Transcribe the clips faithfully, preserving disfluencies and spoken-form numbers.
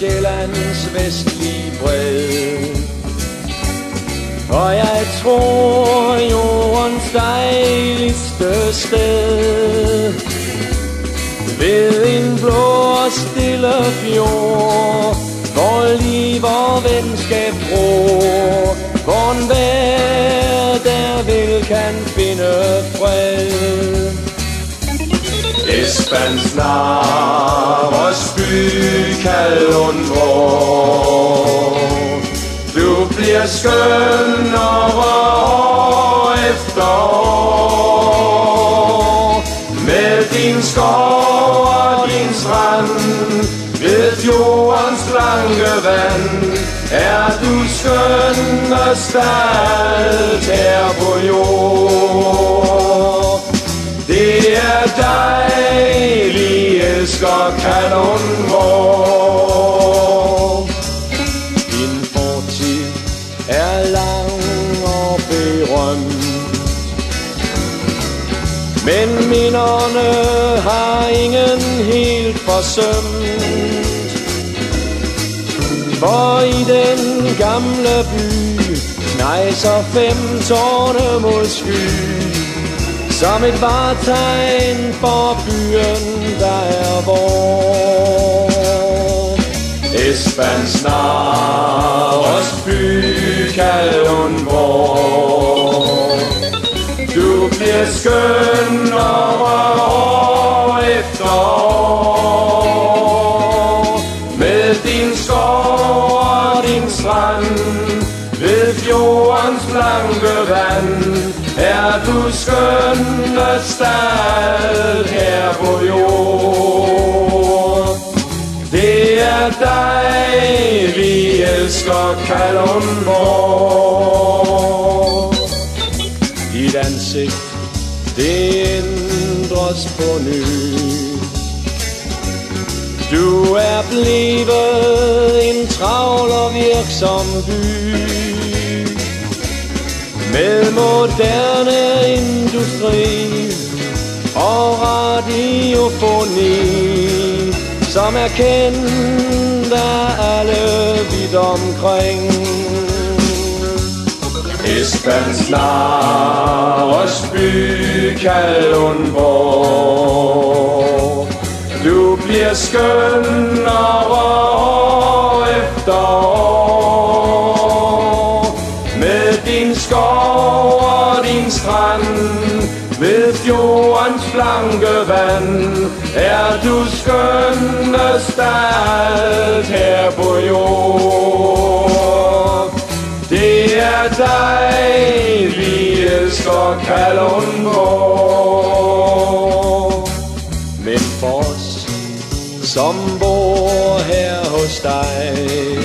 Sjællands vestlige bred. Og jeg tror jordens dejligste sted ved en blå og stille fjord, hvor liv og venskab gror, hvor enhver der vil kan finde fred. Espans Naros by Kalundborg, du bliver skønnere år efter år. Med din skov og din strand ved fjordens blanke vand er du skønnest alt her på jord. Det er dejlig, elsker Kalundborg. Din fortid er lang og berømt, men minderne har ingen helt forsømt. For i den gamle by knejser fem tårne mod sky, som et vartegn for byen, der er vor. Espans Naros by Kalundborg, du bliver skønnere år efter år. Med din skov og din strand ved fjordens blanke vand er du skønnest alt her på jord. Det er dig, vi elsker Kalundborg. Dit ansigt, det ændres på ny. Du er blevet en travl og virksom by med moderne industri og radiofoni, som er kendt af alle vidt omkring. Espans Naros by Kalundborg, du bliver skønnere år efter år. Med din skov og din strand ved fjordens blanke vand er du skønnest alt her på jord. Det er dig, vi elsker Kalundborg. Men for os, som bor her hos dig,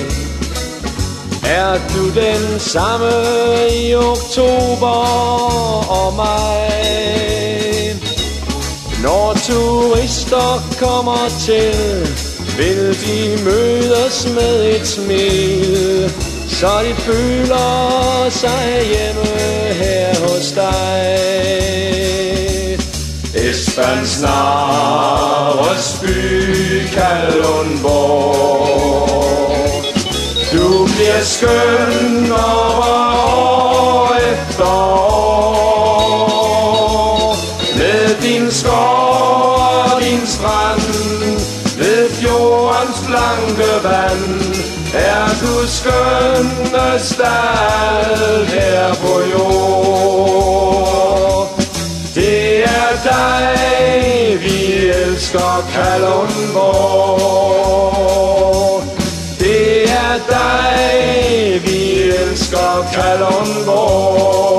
er du den samme i oktober og maj. Når turister kommer til, vil de mødes med et smil, så de føler sig hjemme her hos dig. Espans Naros by Kalundborg, du bliver skønnere år efter år. Med din skov og din strand ved fjordens blanke vand er du skønnest alt her på jord. Det er dig, vi elsker Kalundborg. Det er dig, vi elsker Kalundborg.